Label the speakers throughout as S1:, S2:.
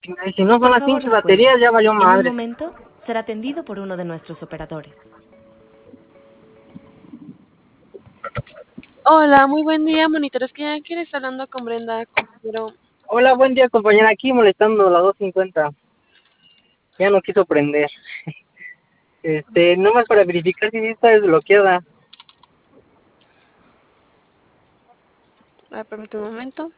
S1: Y si no son
S2: Por
S1: las
S2: favor,
S1: pinches
S2: recuerde,
S1: baterías, ya valió
S2: en un
S1: madre.
S2: momento será atendido por uno de nuestros operadores.
S3: Hola, muy buen día, monitores. ¿Quién está hablando con Brenda, compañero?
S1: Hola, buen día, compañera. Aquí molestando la 250. Ya no quiso prender. Nomás para verificar si sí está desbloqueada.
S3: Permítame un momento.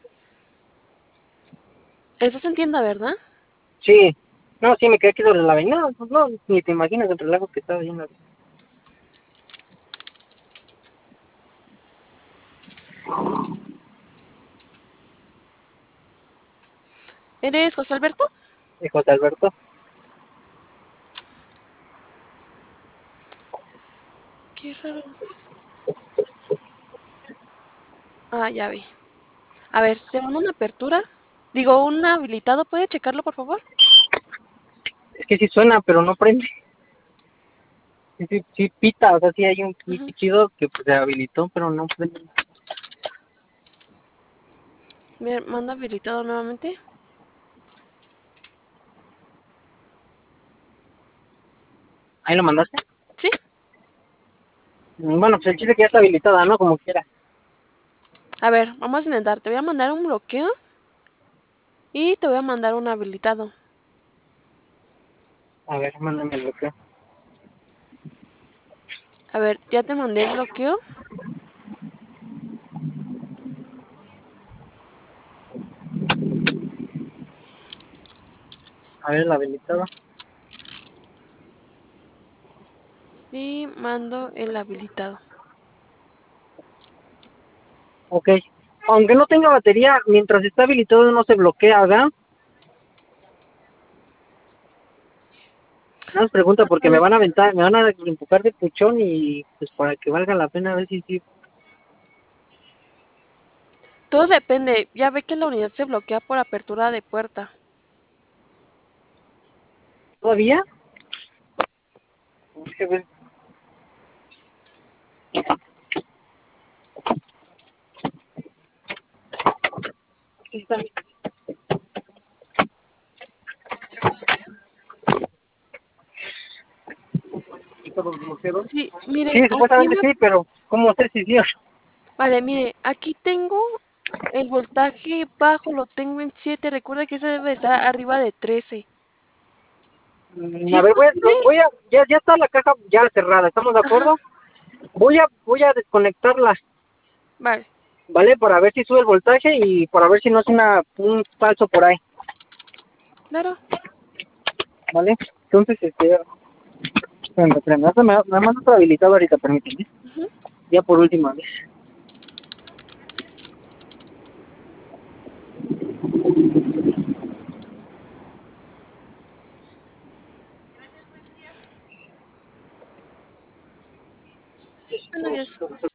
S3: Estás en tienda, ¿verdad?
S1: Sí. No, sí, me quedé aquí sobre la avenida. Pues no, ni te imaginas el relajo que estaba yendo.
S3: ¿Eres José Alberto?
S1: José Alberto.
S3: Qué raro. Ah, ya vi. A ver, te mando una apertura. Digo, un habilitado. ¿Puede checarlo, por favor?
S1: Es que sí suena, pero no prende. Sí pita, o sea, sí hay un
S3: Ujú.
S1: chido que pues, se habilitó, pero no prende.
S3: Bien, mando habilitado nuevamente.
S1: ¿Ahí lo mandaste?
S3: ¿Sí?
S1: Bueno, pues el chile que ya está habilitada, ¿no? Como quiera.
S3: A ver, vamos a intentar. Te voy a mandar un bloqueo y te voy a mandar un habilitado.
S1: A ver, mándame el bloqueo.
S3: A ver, ya te mandé el bloqueo.
S1: A ver, la habilitada.
S3: Y mando el habilitado.
S1: Ok. Aunque no tenga batería, mientras está habilitado no se bloquea, ¿verdad? No pregunta porque me van a aventar, me van a empujar de puchón y pues para que valga la pena a ver si sí.
S3: Todo depende. Ya ve que la unidad se bloquea por apertura de puerta.
S1: ¿Todavía? Es que, pues, sí está. ¿Todos bloqueados?
S3: Sí, mire,
S1: Sí,
S3: aquí
S1: supuestamente sí, pero ¿cómo sé si sí o no?
S3: Vale, mire, aquí tengo el voltaje bajo, lo tengo en 7. Recuerda que ese debe estar arriba de 13.
S1: A
S3: ¿Sí
S1: ver,
S3: puede?
S1: ya está la caja ya cerrada, ¿estamos de
S3: Ajá,
S1: acuerdo? Voy a desconectarla,
S3: vale,
S1: ¿vale? Para ver si sube el voltaje y para ver si no es un falso por ahí,
S3: claro.
S1: ¿vale? Entonces, espérame, me manda otro habilitado ahorita, permíteme.
S3: Ujú.
S1: Ya por última vez.
S3: Bueno, ya